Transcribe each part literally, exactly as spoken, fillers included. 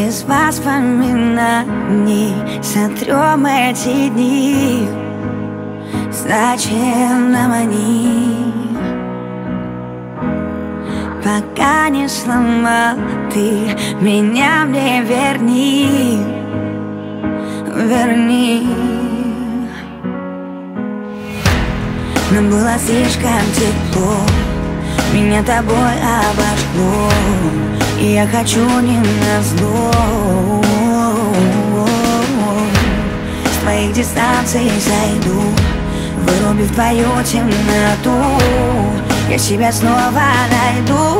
Из воспоминаний сотрем эти дни. Зачем нам они? Пока не сломал ты меня, мне верни, верни. Нам было слишком тепло, меня тобой обожгло, и я хочу не назло. С твоих дистанций зайду, вырубив твою темноту, я себя снова найду.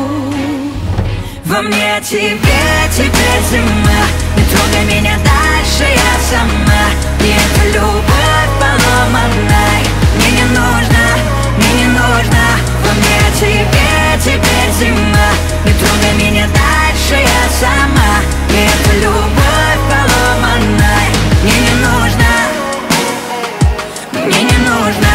Во мне тебе теперь зима, не трогай меня дальше, я сама. И эта любовь поломанная мне не нужна, мне не нужна. Во мне тебе теперь зима, не трогай меня дальше, я сама. И эта любовь поломанная мне не нужна, мне не нужна.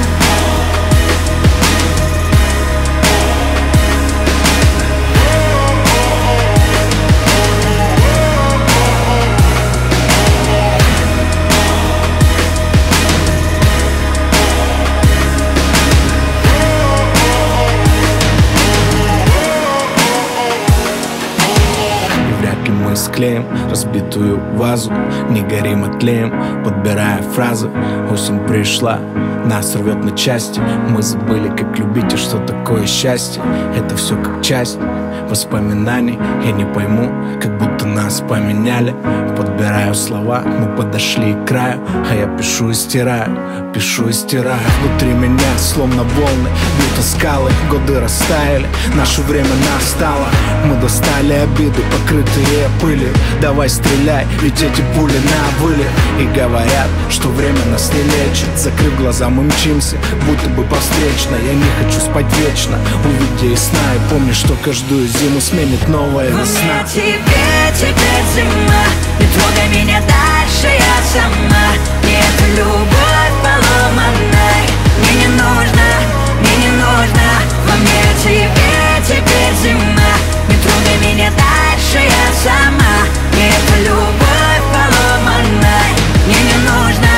Склеим разбитую вазу, не горим, а тлеем, подбирая фразы. Осень пришла, нас рвет на части. Мы забыли, как любить и что такое счастье. Это все как часть воспоминаний. Я не пойму, как будто нас поменяли. Подбираю слова, мы подошли к краю, а я пишу и стираю, пишу и стираю. Внутри меня словно волны бьют скалы. Годы растаяли, наше время настало. Мы достали обиды, покрытые пылью. Давай стреляй, ведь эти пули на вылет. И говорят, что время нас не лечит. Закрыв глаза, мы мчимся, будто бы по встречной. Я не хочу спать вечно, увидя из сна. И помни, что каждую зиму сменит новая весна. Во мне тебе теперь зима, не трогай меня дальше, я сама. И эта любовь поломанная мне не нужна, мне не нужна. Во мне тебе теперь зима, не трогай меня дальше, я сама. И эта любовь поломанная мне не нужна,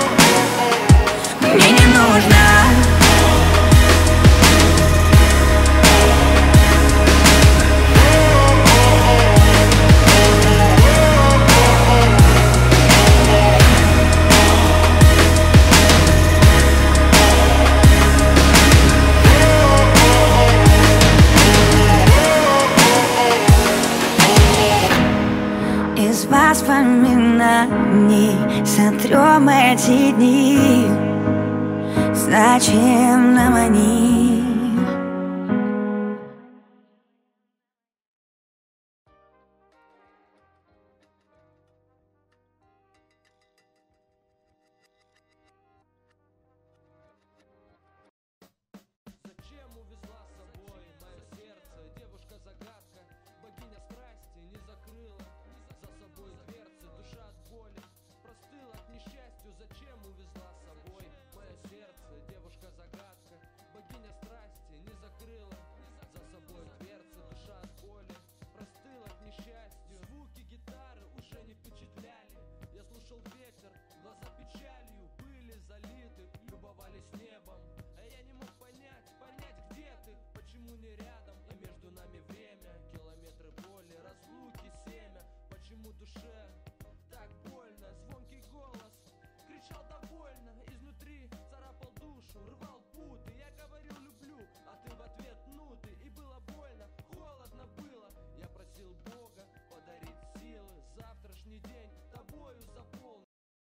мне не нужна. Из воспоминаний сотрем эти дни. Зачем нам они? Зачем увезла с собой мое сердце? Девушка-загадка, богиня страсти не закрыла за собой дверцы. Душа от боли простыла к несчастью. Зачем увезла с собой мое сердце? Девушка-загадка, богиня страсти не закрыла